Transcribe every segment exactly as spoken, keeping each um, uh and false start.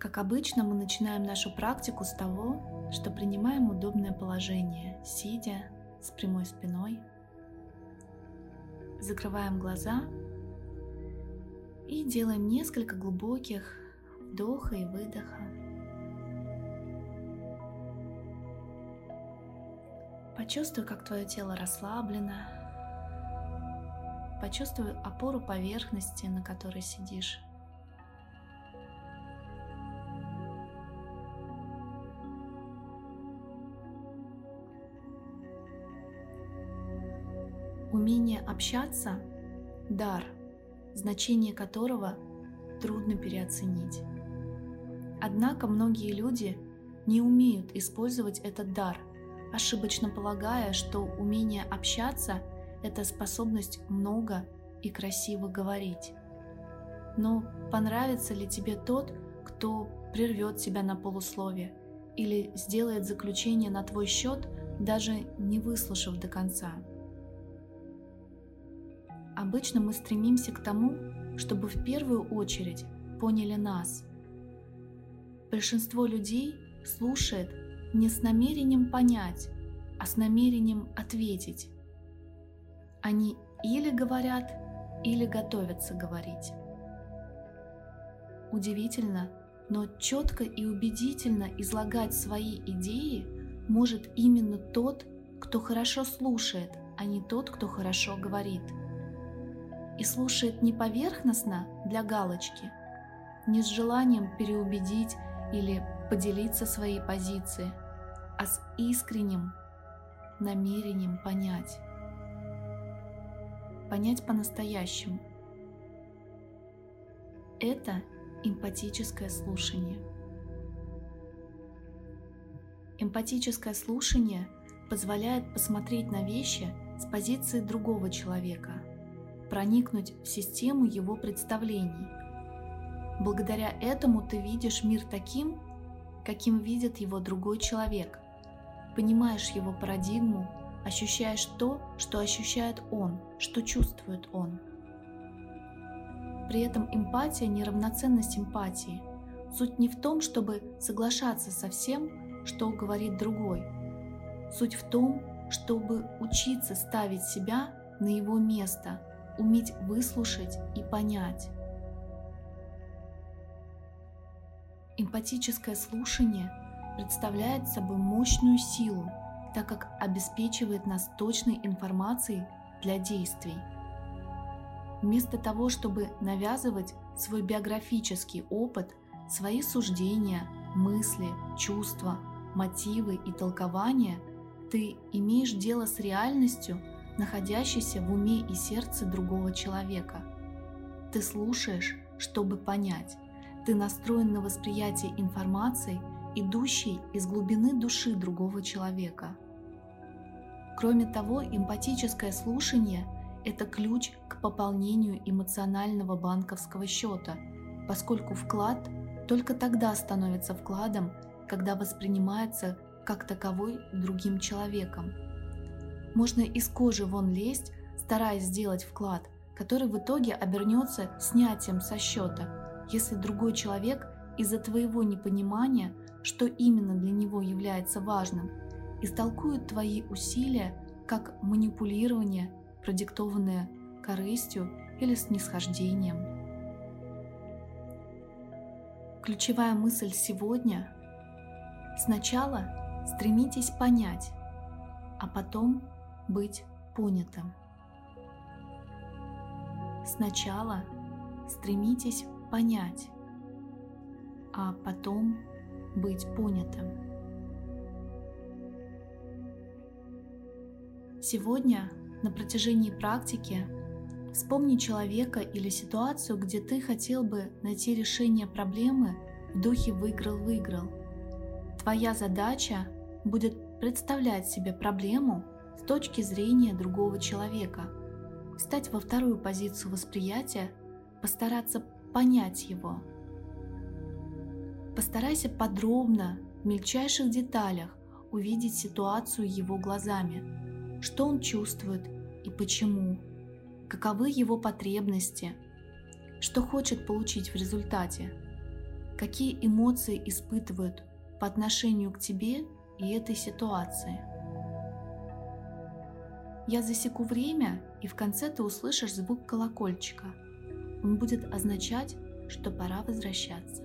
Как обычно, мы начинаем нашу практику с того, что принимаем удобное положение, сидя с прямой спиной, закрываем глаза и делаем несколько глубоких вдоха и выдоха. Почувствуй, как твое тело расслаблено. Почувствуй опору поверхности, на которой сидишь. Умение общаться – дар, значение которого трудно переоценить. Однако многие люди не умеют использовать этот дар, ошибочно полагая, что умение общаться – это способность много и красиво говорить. Но понравится ли тебе тот, кто прервет тебя на полуслове или сделает заключение на твой счет, даже не выслушав до конца? Обычно мы стремимся к тому, чтобы в первую очередь поняли нас. Большинство людей слушает не с намерением понять, а с намерением ответить. Они или говорят, или готовятся говорить. Удивительно, но четко и убедительно излагать свои идеи может именно тот, кто хорошо слушает, а не тот, кто хорошо говорит. И слушает не поверхностно для галочки, не с желанием переубедить или поделиться своей позицией, а с искренним намерением понять. Понять по-настоящему. Это эмпатическое слушание. Эмпатическое слушание позволяет посмотреть на вещи с позиции другого человека, проникнуть в систему его представлений. Благодаря этому ты видишь мир таким, каким видит его другой человек, понимаешь его парадигму, ощущаешь то, что ощущает он, что чувствует он. При этом эмпатия не равноценна симпатии. Суть не в том, чтобы соглашаться со всем, что говорит другой. Суть в том, чтобы учиться ставить себя на его место, уметь выслушать и понять. Эмпатическое слушание представляет собой мощную силу, так как обеспечивает нас точной информацией для действий. Вместо того, чтобы навязывать свой биографический опыт, свои суждения, мысли, чувства, мотивы и толкования, ты имеешь дело с реальностью, находящейся в уме и сердце другого человека. Ты слушаешь, чтобы понять. Ты настроен на восприятие информации, идущей из глубины души другого человека. Кроме того, эмпатическое слушание – это ключ к пополнению эмоционального банковского счета, поскольку вклад только тогда становится вкладом, когда воспринимается как таковой другим человеком. Можно из кожи вон лезть, стараясь сделать вклад, который в итоге обернется снятием со счета, если другой человек из-за твоего непонимания, что именно для него является важным, истолкует твои усилия как манипулирование, продиктованное корыстью или снисхождением. Ключевая мысль сегодня – сначала стремитесь понять, а потом быть понятым. Сначала стремитесь понять, а потом быть понятым. Сегодня на протяжении практики вспомни человека или ситуацию, где ты хотел бы найти решение проблемы в духе «выиграл-выиграл». Твоя задача будет представлять себе проблему с точки зрения другого человека, встать во вторую позицию восприятия, постараться понять его. Постарайся подробно, в мельчайших деталях увидеть ситуацию его глазами, что он чувствует и почему, каковы его потребности, что хочет получить в результате. какие эмоции испытывают по отношению к тебе и этой ситуации. Я засеку время, и в конце ты услышишь звук колокольчика. Он будет означать, что пора возвращаться.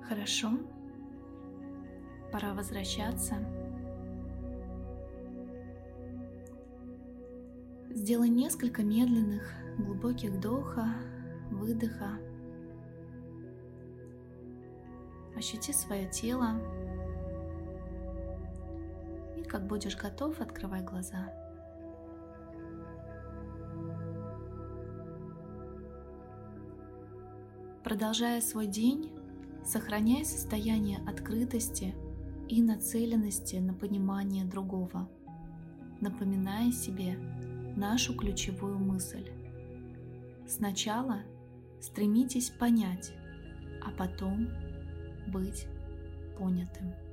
Хорошо. Пора возвращаться. Сделай несколько медленных, глубоких вдоха, выдоха. Ощути свое тело. И как будешь готов, открывай глаза. Продолжая свой день, сохраняй состояние открытости и нацеленности на понимание другого, напоминая себе нашу ключевую мысль. Сначала стремитесь понять, а потом быть понятым.